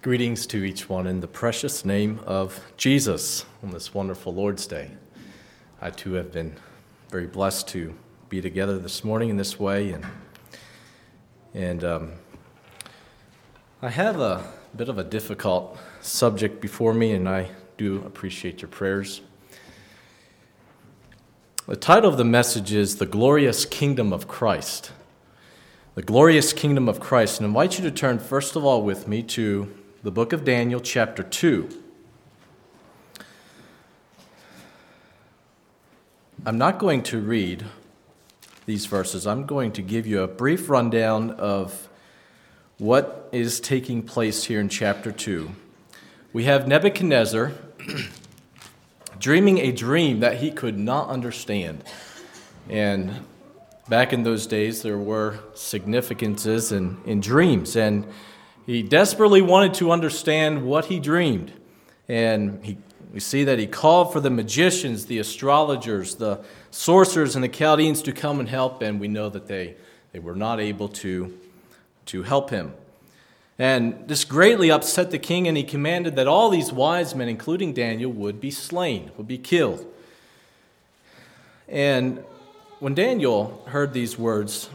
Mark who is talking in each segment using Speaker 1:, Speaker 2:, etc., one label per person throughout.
Speaker 1: Greetings to each one in the precious name of Jesus on this wonderful Lord's Day. I too have been very blessed to be together this morning in this way, and I have a bit of a difficult subject before me, and I do appreciate your prayers. The title of the message is The Glorious Kingdom of Christ. The Glorious Kingdom of Christ. And I invite you to turn first of all with me to the book of Daniel, chapter 2. I'm not going to read these verses. I'm going to give you a brief rundown of what is taking place here in chapter 2. We have Nebuchadnezzar dreaming a dream that he could not understand. And back in those days, there were significances in dreams, and he desperately wanted to understand what he dreamed. And we see that he called for the magicians, the astrologers, the sorcerers, and the Chaldeans to come and help, and we know that they were not able to help him. And this greatly upset the king, and he commanded that all these wise men, including Daniel, would be slain, would be killed. And when Daniel heard these words,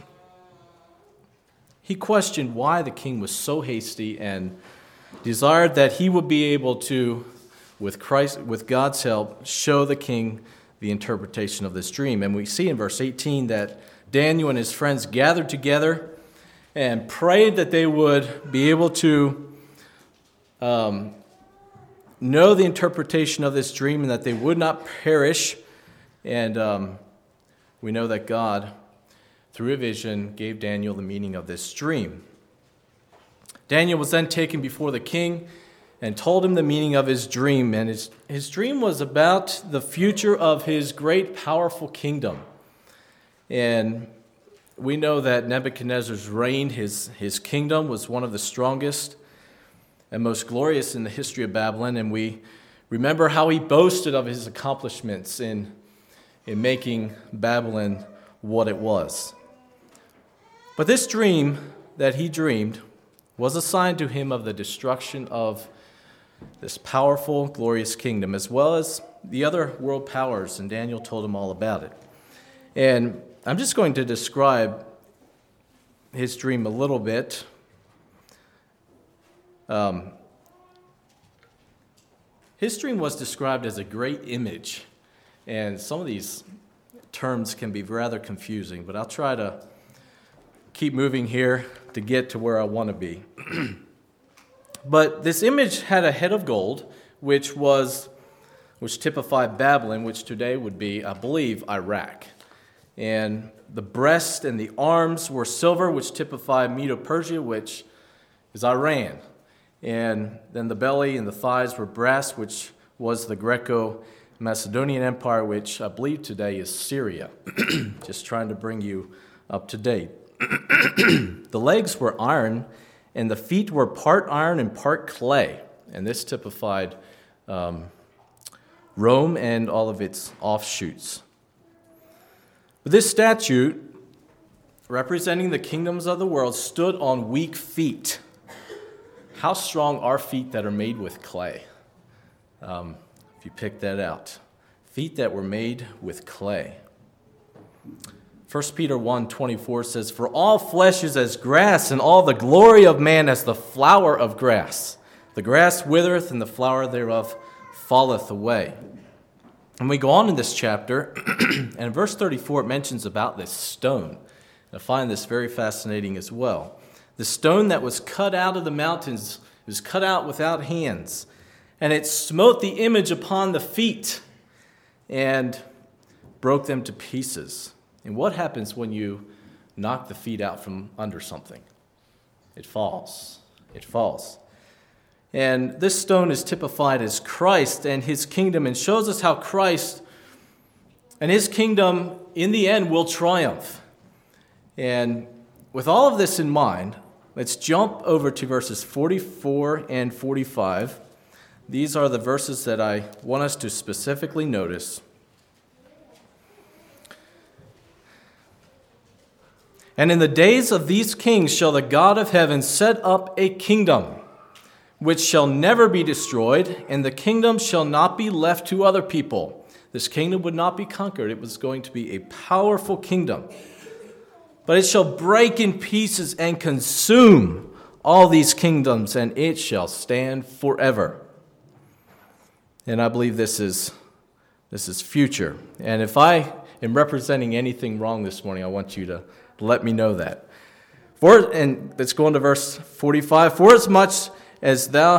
Speaker 1: he questioned why the king was so hasty and desired that he would be able to, with God's help, show the king the interpretation of this dream. And we see in verse 18 that Daniel and his friends gathered together and prayed that they would be able to know the interpretation of this dream and that they would not perish. And we know that God, through a vision, gave Daniel the meaning of this dream. Daniel was then taken before the king and told him the meaning of his dream. And his dream was about the future of his great, powerful kingdom. And we know that Nebuchadnezzar's reign, his kingdom, was one of the strongest and most glorious in the history of Babylon. And we remember how he boasted of his accomplishments in making Babylon what it was. But this dream that he dreamed was a sign to him of the destruction of this powerful, glorious kingdom, as well as the other world powers, and Daniel told him all about it. And I'm just going to describe his dream a little bit. His dream was described as a great image, and some of these terms can be rather confusing, but I'll try to keep moving here to get to where I want to be. But this image had a head of gold, which typified Babylon, which today would be, I believe, Iraq. And the breast and the arms were silver, which typified Medo-Persia, which is Iran. And then the belly and the thighs were brass, which was the Greco-Macedonian Empire, which I believe today is Syria. Just trying to bring you up to date. The legs were iron, and the feet were part iron and part clay. And this typified Rome and all of its offshoots. But this statue, representing the kingdoms of the world, stood on weak feet. How strong are feet that are made with clay? If you pick that out. Feet that were made with clay. 1 Peter 1:24 says, "For all flesh is as grass, and all the glory of man as the flower of grass. The grass withereth, and the flower thereof falleth away." And we go on in this chapter, and in verse 34 it mentions about this stone. And I find this very fascinating as well. The stone that was cut out of the mountains was cut out without hands, and it smote the image upon the feet and broke them to pieces. And what happens when you knock the feet out from under something? It falls. It falls. And this stone is typified as Christ and his kingdom, and shows us how Christ and his kingdom in the end will triumph. And with all of this in mind, let's jump over to verses 44 and 45. These are the verses that I want us to specifically notice. "And in the days of these kings shall the God of heaven set up a kingdom, which shall never be destroyed, and the kingdom shall not be left to other people. This kingdom would not be conquered. It was going to be a powerful kingdom. But it shall break in pieces and consume all these kingdoms, and it shall stand forever. And I believe this is future. And if I am representing anything wrong this morning, I want you to let me know that. And let's go on to verse 45. For as much as thou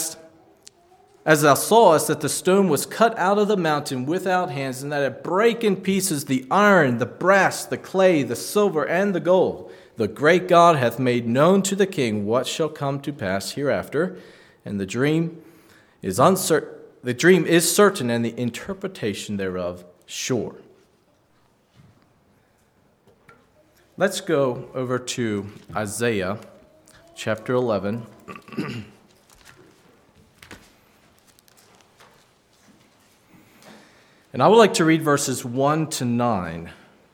Speaker 1: sawest that the stone was cut out of the mountain without hands, and that it brake in pieces the iron, the brass, the clay, the silver, and the gold, the great God hath made known to the king what shall come to pass hereafter, and the dream is uncertain. The dream is certain, and the interpretation thereof sure. Let's go over to Isaiah chapter 11. And I would like to read verses 1 to 9.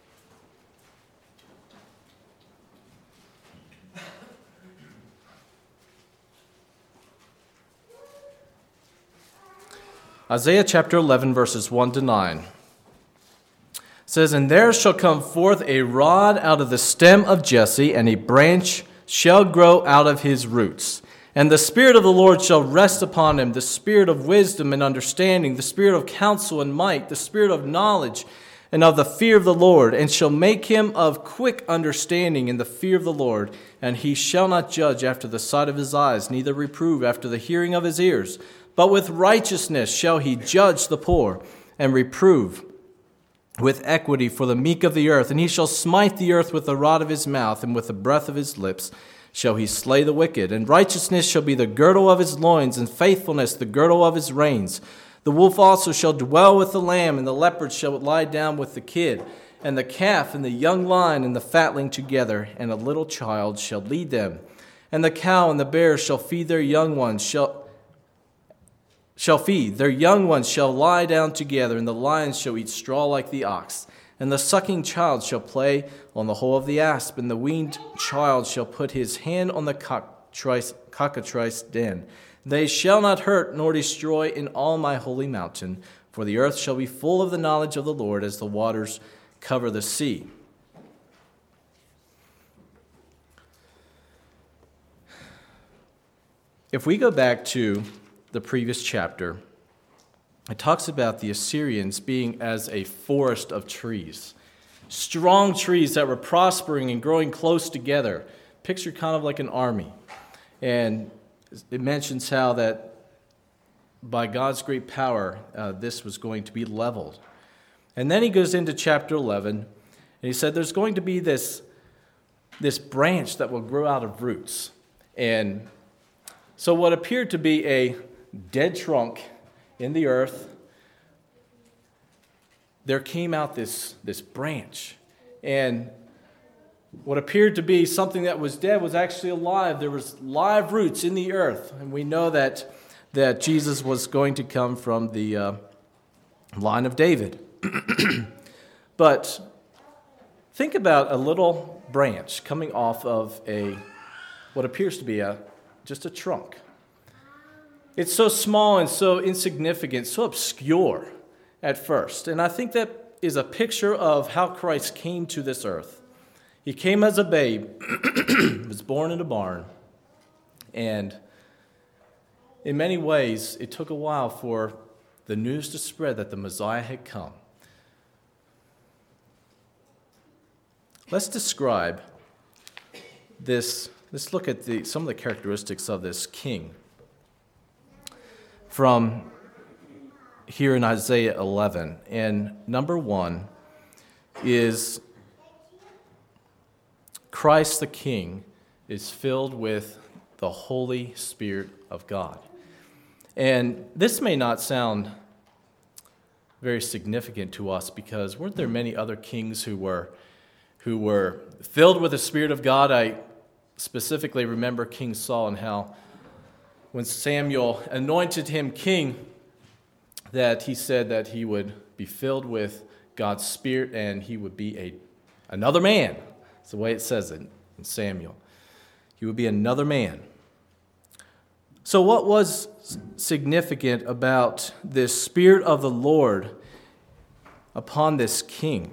Speaker 1: Isaiah chapter 11, verses 1 to 9. It says, And there shall come forth a rod out of the stem of Jesse, and a branch shall grow out of his roots. And the Spirit of the Lord shall rest upon him, the Spirit of wisdom and understanding, the Spirit of counsel and might, the Spirit of knowledge and of the fear of the Lord, and shall make him of quick understanding in the fear of the Lord. And he shall not judge after the sight of his eyes, neither reprove after the hearing of his ears. But with righteousness shall he judge the poor, and reprove with equity for the meek of the earth. And he shall smite the earth with the rod of his mouth, and with the breath of his lips shall he slay the wicked. And righteousness shall be the girdle of his loins, and faithfulness the girdle of his reins. The wolf also shall dwell with the lamb, and the leopard shall lie down with the kid, and the calf and the young lion and the fatling together, and a little child shall lead them. And the cow and the bear shall feed their young ones, their young ones shall lie down together, and the lions shall eat straw like the ox. And the sucking child shall play on the hole of the asp, and the weaned child shall put his hand on the cockatrice den. They shall not hurt nor destroy in all my holy mountain, for the earth shall be full of the knowledge of the Lord as the waters cover the sea. If we go back to the previous chapter, it talks about the Assyrians being as a forest of trees. Strong trees that were prospering and growing close together. Picture kind of like an army. And it mentions how that by God's great power, this was going to be leveled. And then he goes into chapter 11, and he said there's going to be this branch that will grow out of roots. And so what appeared to be a dead trunk in the earth, there came out this branch. And what appeared to be something that was dead was actually alive. There was live roots in the earth. And we know that Jesus was going to come from the line of David. But think about a little branch coming off of what appears to be just a trunk. It's so small and so insignificant, so obscure at first. And I think that is a picture of how Christ came to this earth. He came as a babe, was born in a barn, and in many ways, it took a while for the news to spread that the Messiah had come. Let's describe this. Let's look at some of the characteristics of this king from here in Isaiah 11. And number one is Christ the King is filled with the Holy Spirit of God. And this may not sound very significant to us because weren't there many other kings who were filled with the Spirit of God? I specifically remember King Saul and how when Samuel anointed him king, that he said that he would be filled with God's Spirit and he would be another man. That's the way it says it in Samuel. He would be another man. So what was significant about this Spirit of the Lord upon this king?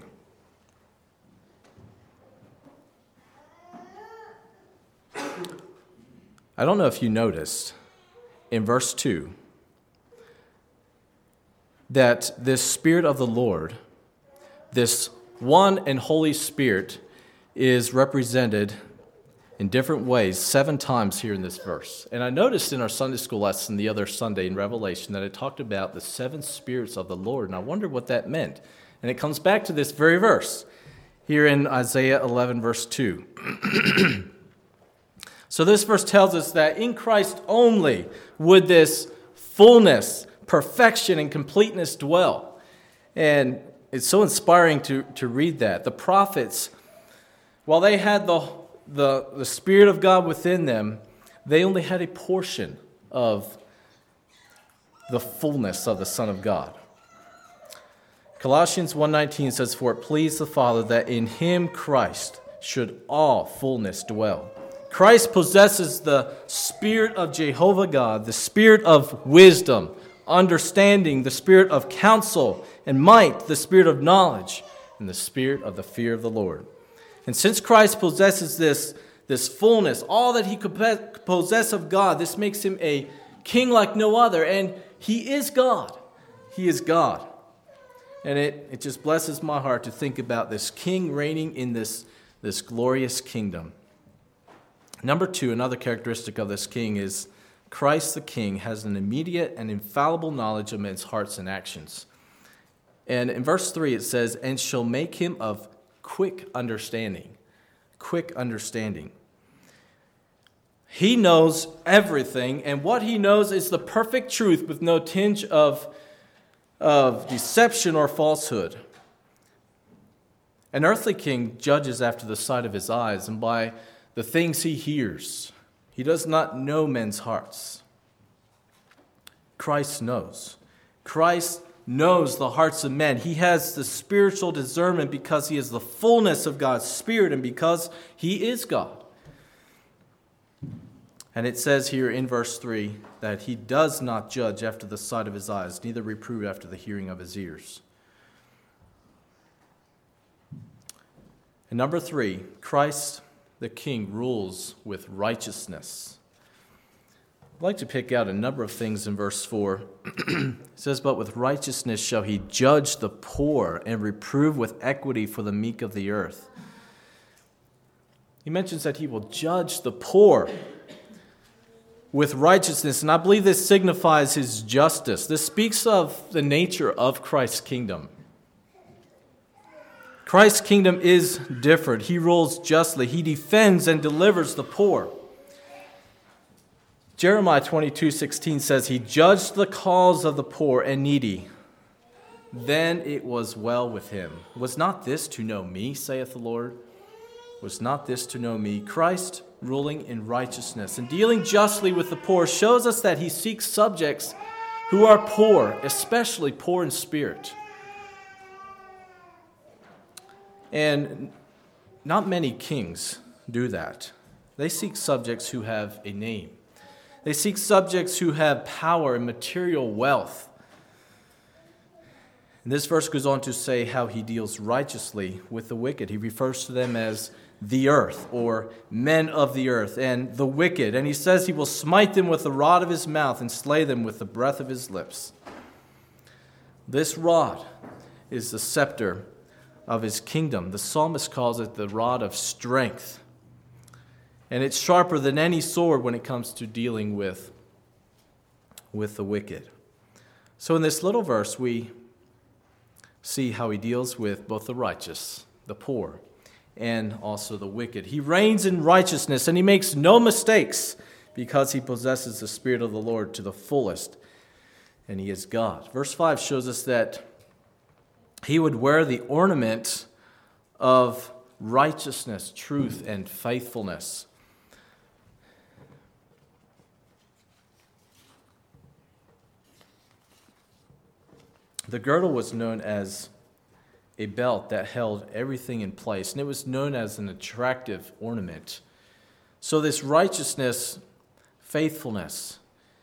Speaker 1: I don't know if you noticed in verse 2 that this Spirit of the Lord, this one and Holy Spirit, is represented in different ways 7 times here in this verse. And I noticed in our Sunday school lesson the other Sunday in Revelation that it talked about the 7 spirits of the Lord, and I wondered what that meant. And it comes back to this very verse here in Isaiah 11, verse 2. So this verse tells us that in Christ only would this fullness, perfection, and completeness dwell. And it's so inspiring to read that. The prophets, while they had the Spirit of God within them, they only had a portion of the fullness of the Son of God. Colossians 1:19 says, "For it pleased the Father that in him, Christ, should all fullness dwell." Christ possesses the Spirit of Jehovah God, the Spirit of wisdom, understanding, the Spirit of counsel and might, the Spirit of knowledge, and the Spirit of the fear of the Lord. And since Christ possesses this fullness, all that he could possess of God, this makes him a king like no other, and he is God. He is God. And it just blesses my heart to think about this king reigning in this glorious kingdom. Number 2, another characteristic of this king is Christ the King has an immediate and infallible knowledge of men's hearts and actions. And in verse 3 it says, "And shall make him of quick understanding." Quick understanding. He knows everything, and what he knows is the perfect truth with no tinge of deception or falsehood. An earthly king judges after the sight of his eyes and by the things he hears. He does not know men's hearts. Christ knows. Christ knows the hearts of men. He has the spiritual discernment because he is the fullness of God's Spirit and because he is God. And it says here in verse 3 that he does not judge after the sight of his eyes, neither reprove after the hearing of his ears. And number 3, Christ the King rules with righteousness. I'd like to pick out a number of things in verse 4. It says, "But with righteousness shall he judge the poor and reprove with equity for the meek of the earth." He mentions that he will judge the poor with righteousness, and I believe this signifies his justice. This speaks of the nature of Christ's kingdom. Christ's kingdom is different. He rules justly. He defends and delivers the poor. Jeremiah 22:16 says, "He judged the cause of the poor and needy. Then it was well with him." Was not this to know me, saith the Lord? Was not this to know me? Christ ruling in righteousness and dealing justly with the poor shows us that he seeks subjects who are poor, especially poor in spirit. And not many kings do that. They seek subjects who have a name. They seek subjects who have power and material wealth. And this verse goes on to say how he deals righteously with the wicked. He refers to them as the earth, or men of the earth, and the wicked. And he says he will smite them with the rod of his mouth and slay them with the breath of his lips. This rod is the scepter of his kingdom. The psalmist calls it the rod of strength. And it's sharper than any sword when it comes to dealing with the wicked. So in this little verse, we see how he deals with both the righteous, the poor, and also the wicked. He reigns in righteousness, and he makes no mistakes because he possesses the Spirit of the Lord to the fullest, and he is God. Verse 5 shows us that he would wear the ornament of righteousness, truth, and faithfulness. The girdle was known as a belt that held everything in place, and it was known as an attractive ornament. So this righteousness, faithfulness,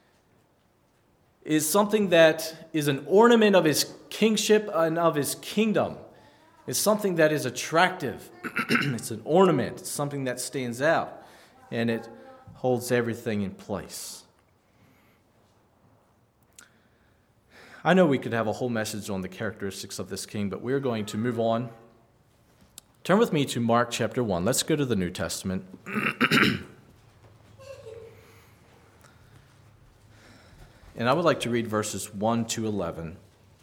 Speaker 1: is something that is an ornament of his kingship and of his kingdom. It's something that is attractive. It's an ornament. It's something that stands out, and it holds everything in place. I know we could have a whole message on the characteristics of this king, but we're going to move on. Turn with me to Mark chapter 1. Let's go to the New Testament. And I would like to read verses 1 to 11.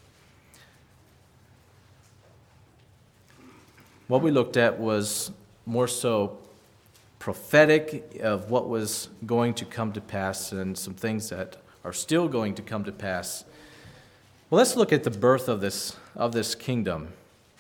Speaker 1: What we looked at was more so prophetic of what was going to come to pass and some things that are still going to come to pass. Well, let's look at the birth of this kingdom.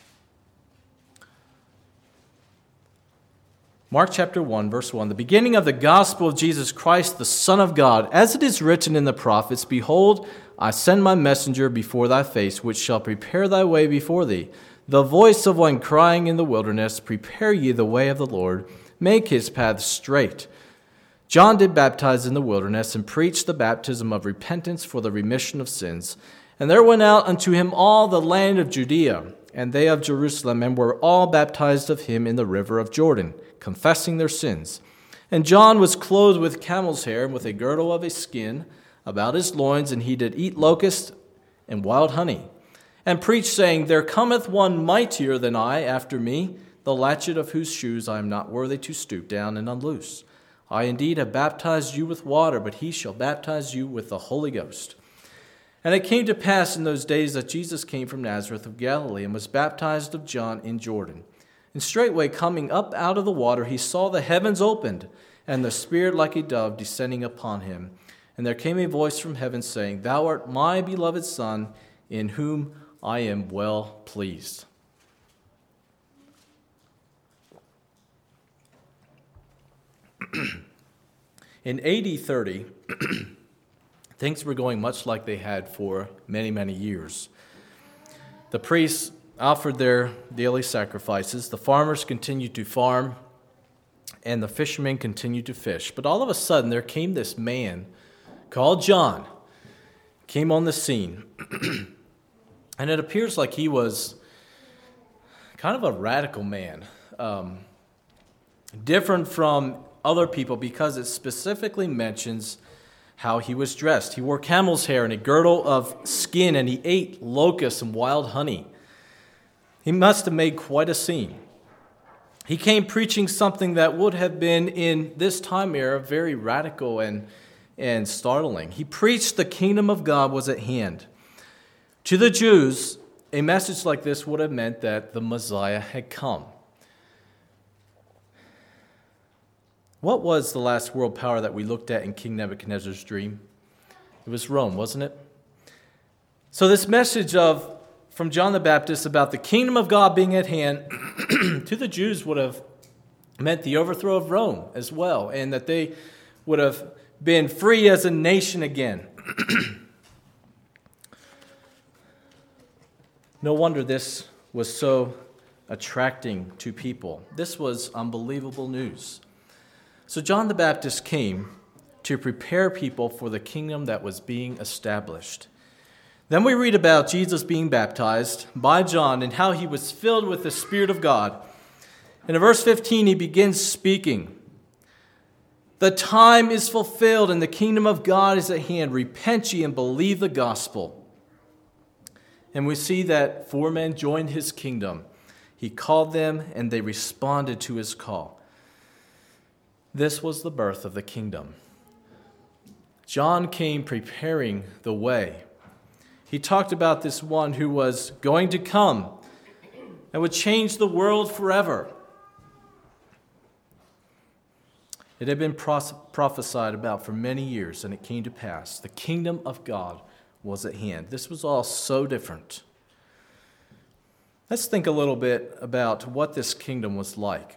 Speaker 1: Mark chapter 1, verse 1, the beginning of the gospel of Jesus Christ, the Son of God, as it is written in the prophets, Behold, I send my messenger before thy face, which shall prepare thy way before thee. The voice of one crying in the wilderness, Prepare ye the way of the Lord, make his path straight. John did baptize in the wilderness, and preached the baptism of repentance for the remission of sins. And there went out unto him all the land of Judea, and they of Jerusalem, and were all baptized of him in the river of Jordan, confessing their sins. And John was clothed with camel's hair, and with a girdle of a skin about his loins, and he did eat locusts and wild honey, and preached, saying, There cometh one mightier than I after me, the latchet of whose shoes I am not worthy to stoop down and unloose. I indeed have baptized you with water, but he shall baptize you with the Holy Ghost. And it came to pass in those days that Jesus came from Nazareth of Galilee, and was baptized of John in Jordan. And straightway coming up out of the water, he saw the heavens opened, and the Spirit like a dove descending upon him. And there came a voice from heaven saying, Thou art my beloved Son, in whom I am well pleased. In AD 30, things were going much like they had for many, many years. The priests offered their daily sacrifices, the farmers continued to farm, and the fishermen continued to fish. But all of a sudden, there came this man called John, came on the scene. And it appears like he was kind of a radical man, different from other people because it specifically mentions how he was dressed. He wore camel's hair and a girdle of skin, and he ate locusts and wild honey. He must have made quite a scene. He came preaching something that would have been, in this time era, very radical and startling. He preached the kingdom of God was at hand. To the Jews, a message like this would have meant that the Messiah had come. What was the last world power that we looked at in King Nebuchadnezzar's dream? It was Rome, wasn't it? So this message from John the Baptist about the kingdom of God being at hand to the Jews would have meant the overthrow of Rome as well, and that they would have been free as a nation again. No wonder this was so attracting to people. This was unbelievable news. So John the Baptist came to prepare people for the kingdom that was being established. Then we read about Jesus being baptized by John and how he was filled with the Spirit of God. And in verse 15, he begins speaking. The time is fulfilled and the kingdom of God is at hand. Repent ye and believe the gospel. And we see that 4 men joined his kingdom. He called them and they responded to his call. This was the birth of the kingdom. John came preparing the way. He talked about this one who was going to come and would change the world forever. It had been prophesied about for many years, and it came to pass. The kingdom of God was at hand. This was all so different. Let's think a little bit about what this kingdom was like.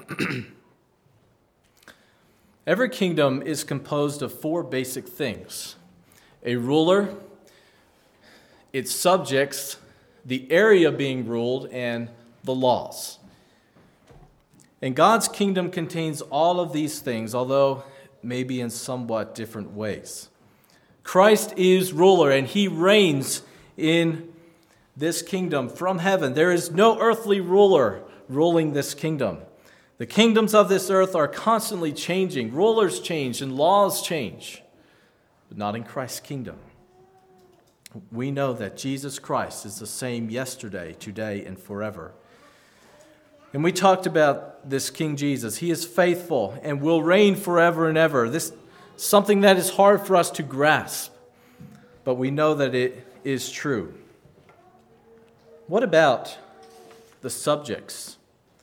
Speaker 1: Every kingdom is composed of 4 basic things: a ruler, its subjects, the area being ruled, and the laws. And God's kingdom contains all of these things, although maybe in somewhat different ways. Christ is ruler, and he reigns in this kingdom from heaven. There is no earthly ruler ruling this kingdom. The kingdoms of this earth are constantly changing. Rulers change and laws change, but not in Christ's kingdom. We know that Jesus Christ is the same yesterday, today, and forever. And we talked about this King Jesus. He is faithful and will reign forever and ever. This is something that is hard for us to grasp, but we know that it is true. What about the subjects?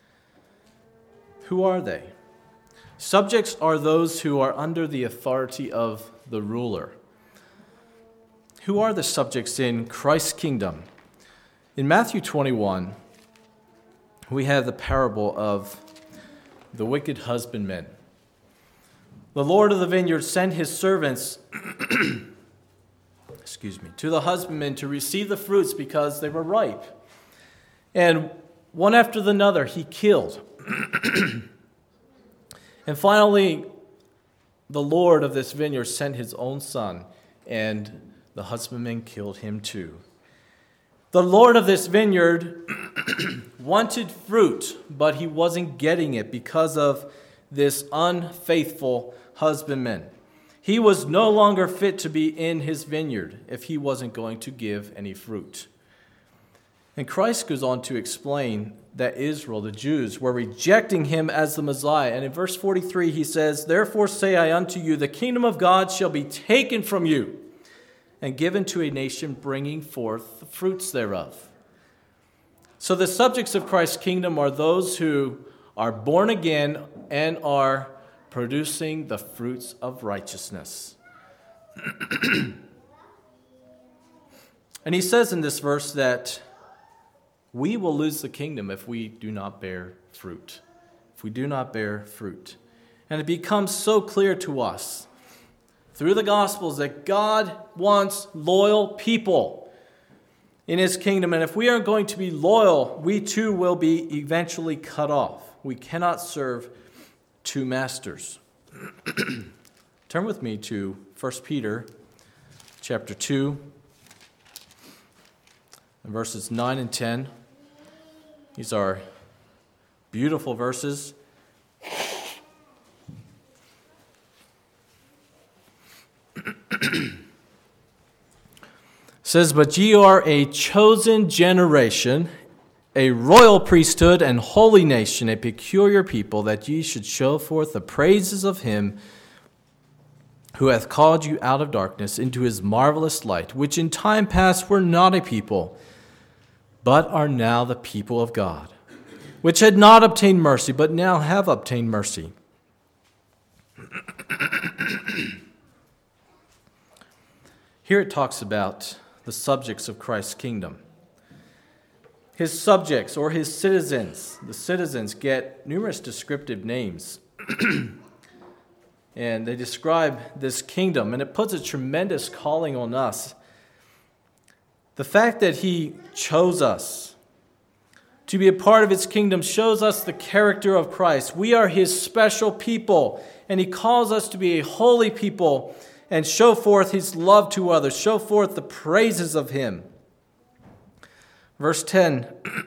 Speaker 1: Who are they? Subjects are those who are under the authority of the ruler. Who are the subjects in Christ's kingdom? In Matthew 21, we have the parable of the wicked husbandman. The Lord of the vineyard sent his servants to the husbandman to receive the fruits because they were ripe. And one after another he killed. And finally, the Lord of this vineyard sent his own son, and the husbandman killed him too. The Lord of this vineyard wanted fruit, but he wasn't getting it because of this unfaithful husbandman. He was no longer fit to be in his vineyard if he wasn't going to give any fruit. And Christ goes on to explain that Israel, the Jews, were rejecting him as the Messiah. And in verse 43 he says, "Therefore say I unto you, the kingdom of God shall be taken from you and given to a nation bringing forth the fruits thereof." So the subjects of Christ's kingdom are those who are born again and are producing the fruits of righteousness. And he says in this verse that we will lose the kingdom if we do not bear fruit. If we do not bear fruit. And it becomes so clear to us through the Gospels that God wants loyal people in his kingdom. And if we aren't going to be loyal, we too will be eventually cut off. We cannot serve two masters. Turn with me to 1 Peter chapter 2, and verses 9 and 10. These are beautiful verses. It says, "But ye are a chosen generation, a royal priesthood and holy nation, a peculiar people, that ye should show forth the praises of him who hath called you out of darkness into his marvelous light, which in time past were not a people, but are now the people of God, which had not obtained mercy, but now have obtained mercy." Here it talks about the subjects of Christ's kingdom. His subjects, or his citizens, the citizens get numerous descriptive names. And they describe this kingdom, and it puts a tremendous calling on us. The fact that he chose us to be a part of his kingdom shows us the character of Christ. We are his special people, and he calls us to be a holy people and show forth his love to others, show forth the praises of him. Verse 10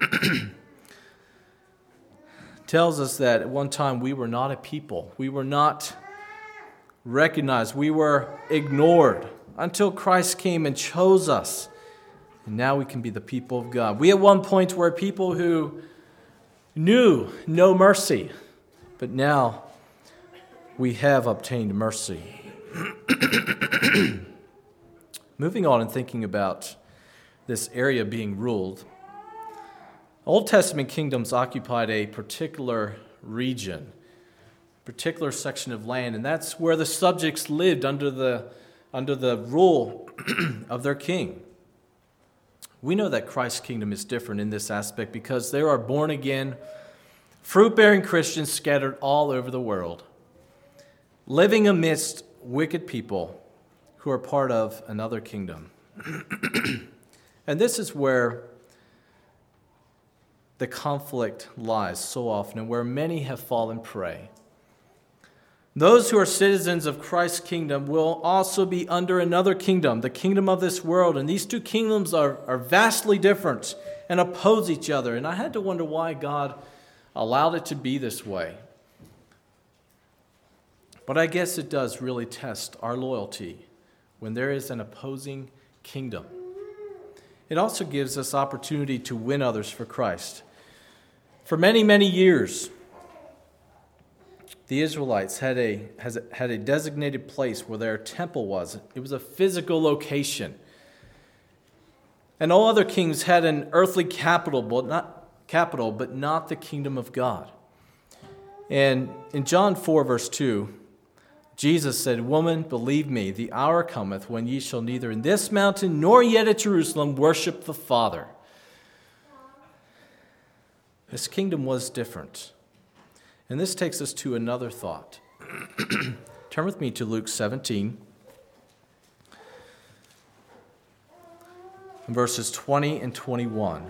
Speaker 1: tells us that at one time we were not a people. We were not recognized. We were ignored until Christ came and chose us. And now we can be the people of God. We at one point were people who knew no mercy, but now we have obtained mercy. Moving on and thinking about this area being ruled, Old Testament kingdoms occupied a particular region, particular section of land, and that's where the subjects lived under the rule of their king. We know that Christ's kingdom is different in this aspect because there are born-again, fruit-bearing Christians scattered all over the world, living amidst wicked people who are part of another kingdom. And this is where the conflict lies so often, and where many have fallen prey. Those who are citizens of Christ's kingdom will also be under another kingdom, the kingdom of this world. And these two kingdoms are vastly different and oppose each other. And I had to wonder why God allowed it to be this way. But I guess it does really test our loyalty when there is an opposing kingdom. It also gives us opportunity to win others for Christ. For many, many years, the Israelites had a designated place where their temple was. It was a physical location. And all other kings had an earthly capital, but not the kingdom of God. And in John 4, verse 2, Jesus said, "Woman, believe me, the hour cometh when ye shall neither in this mountain nor yet at Jerusalem worship the Father." This kingdom was different. And this takes us to another thought. Turn with me to Luke 17, verses 20 and 21.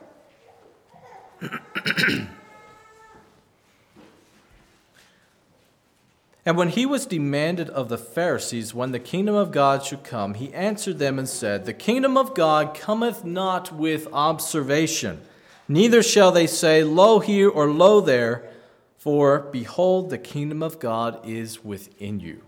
Speaker 1: And when he was demanded of the Pharisees when the kingdom of God should come, he answered them and said, "The kingdom of God cometh not with observation, neither shall they say, Lo here or lo there, for behold, the kingdom of God is within you."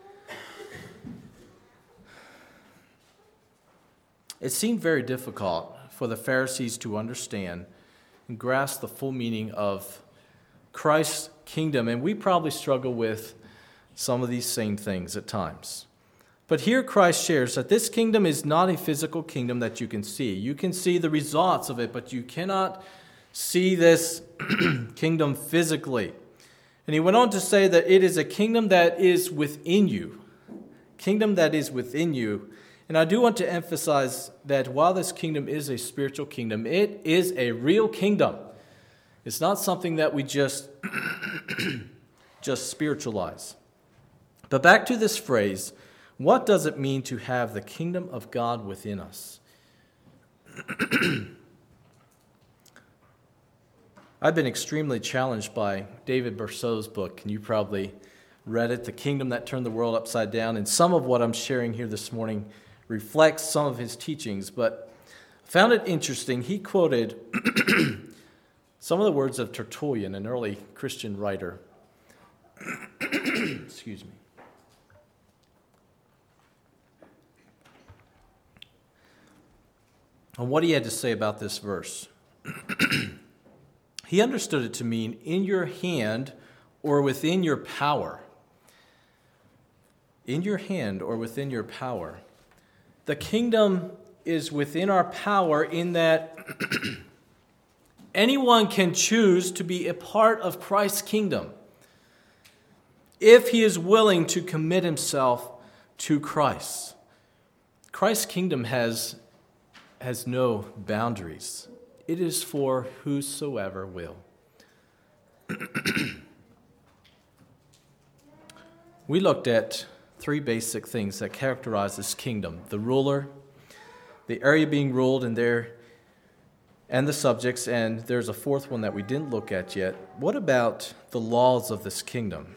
Speaker 1: It seemed very difficult for the Pharisees to understand and grasp the full meaning of Christ's kingdom, and we probably struggle with some of these same things at times. But here Christ shares that this kingdom is not a physical kingdom that you can see. You can see the results of it, but you cannot see this kingdom physically. And he went on to say that it is a kingdom that is within you. Kingdom that is within you. And I do want to emphasize that while this kingdom is a spiritual kingdom, it is a real kingdom. It's not something that we just spiritualize. But back to this phrase, what does it mean to have the kingdom of God within us? I've been extremely challenged by David Berceau's book, and you probably read it, The Kingdom That Turned the World Upside Down, and some of what I'm sharing here this morning reflects some of his teachings, but I found it interesting. He quoted some of the words of Tertullian, an early Christian writer. Excuse me. And what he had to say about this verse. He understood it to mean in your hand or within your power. In your hand or within your power. The kingdom is within our power in that anyone can choose to be a part of Christ's kingdom if he is willing to commit himself to Christ. Christ's kingdom has no boundaries. It is for whosoever will. We looked at three basic things that characterize this kingdom: the ruler, the area being ruled, and the subjects, and there's a fourth one that we didn't look at yet. What about the laws of this kingdom?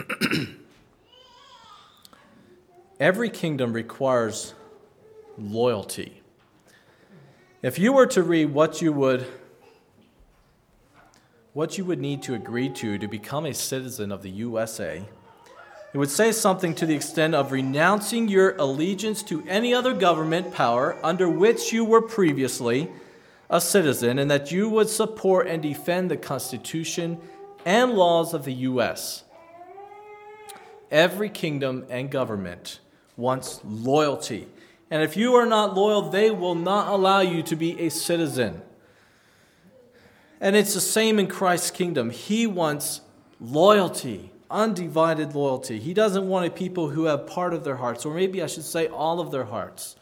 Speaker 1: Every kingdom requires loyalty. If you were to read what you would need to agree to become a citizen of the USA, it would say something to the extent of renouncing your allegiance to any other government power under which you were previously a citizen, and that you would support and defend the Constitution and laws of the U.S. Every kingdom and government wants loyalty. And if you are not loyal, they will not allow you to be a citizen. And it's the same in Christ's kingdom. He wants loyalty, undivided loyalty. He doesn't want a people who have part of their hearts, or maybe I should say all of their hearts,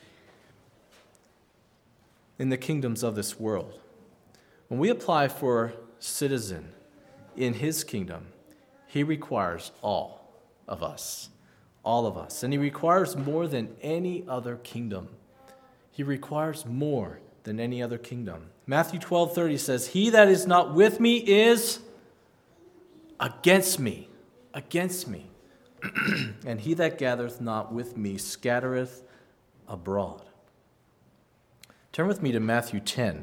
Speaker 1: in the kingdoms of this world. When we apply for citizen in his kingdom, he requires all of us. All of us. And he requires more than any other kingdom. He requires more than any other kingdom. Matthew 12:30 says, "He that is not with me is against me." against me. And he that gathereth not with me scattereth abroad. Turn with me to Matthew 10.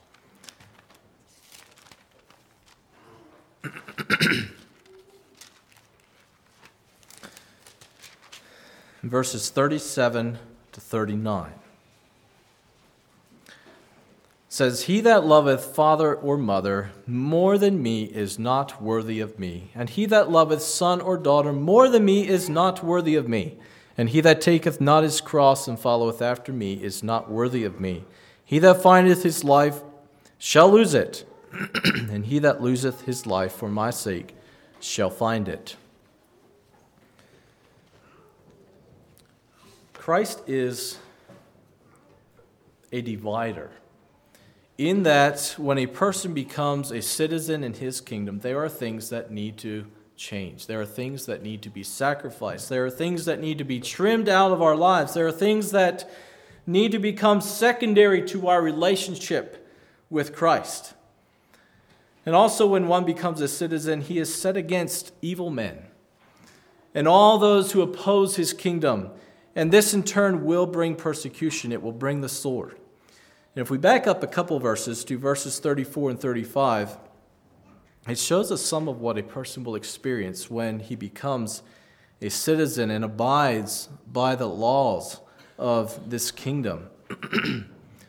Speaker 1: Verses 37 to 39. It says, he that loveth father or mother more than me is not worthy of me. And he that loveth son or daughter more than me is not worthy of me. And he that taketh not his cross and followeth after me is not worthy of me. He that findeth his life shall lose it. And he that loseth his life for my sake shall find it. Christ is a divider, in that when a person becomes a citizen in his kingdom, there are things that need to change. There are things that need to be sacrificed. There are things that need to be trimmed out of our lives. There are things that need to become secondary to our relationship with Christ. And also when one becomes a citizen, he is set against evil men and all those who oppose his kingdom. And this in turn will bring persecution. It will bring the sword. And if we back up a couple verses to verses 34 and 35, it shows us some of what a person will experience when he becomes a citizen and abides by the laws of this kingdom. It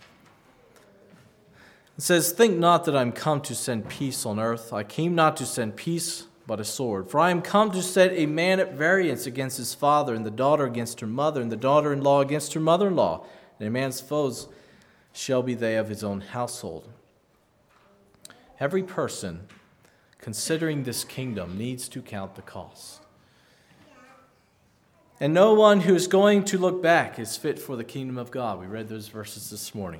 Speaker 1: says, think not that I am come to send peace on earth. I came not to send peace, but a sword. For I am come to set a man at variance against his father, and the daughter against her mother, and the daughter-in-law against her mother-in-law. And a man's foes shall be they of his own household. Every person considering this kingdom needs to count the cost. And no one who is going to look back is fit for the kingdom of God. We read those verses this morning.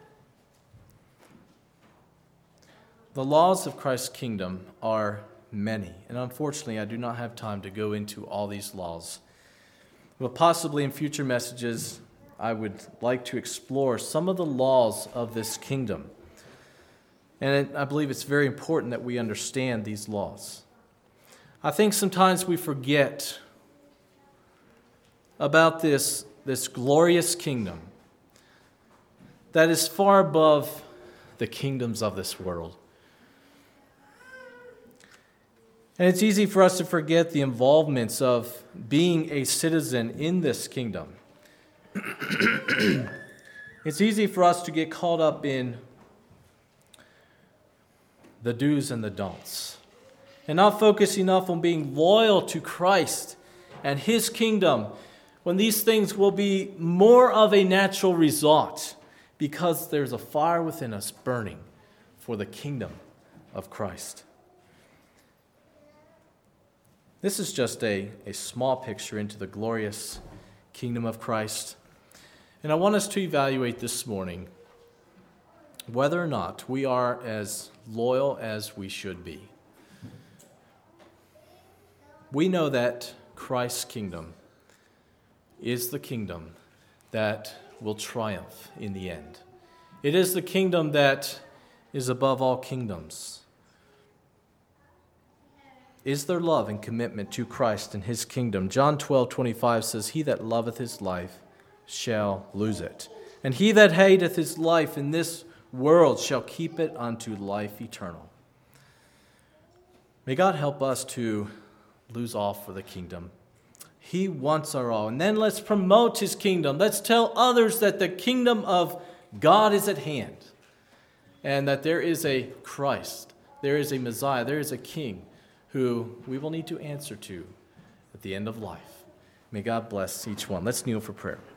Speaker 1: The laws of Christ's kingdom are many, and unfortunately I do not have time to go into all these laws. But possibly in future messages I would like to explore some of the laws of this kingdom. And I believe it's very important that we understand these laws. I think sometimes we forget about this glorious kingdom that is far above the kingdoms of this world. And it's easy for us to forget the involvements of being a citizen in this kingdom. It's easy for us to get caught up in the do's and the don'ts and not focus enough on being loyal to Christ and his kingdom, when these things will be more of a natural result because there's a fire within us burning for the kingdom of Christ. This is just a small picture into the glorious kingdom of Christ. And I want us to evaluate this morning whether or not we are as loyal as we should be. We know that Christ's kingdom is the kingdom that will triumph in the end. It is the kingdom that is above all kingdoms. Is there love and commitment to Christ and his kingdom? John 12:25 says, he that loveth his life shall lose it. And he that hateth his life in this world shall keep it unto life eternal. May God help us to lose all for the kingdom. He wants our all. And then let's promote his kingdom. Let's tell others that the kingdom of God is at hand. And that there is a Christ, there is a Messiah, there is a King who we will need to answer to at the end of life. May God bless each one. Let's kneel for prayer.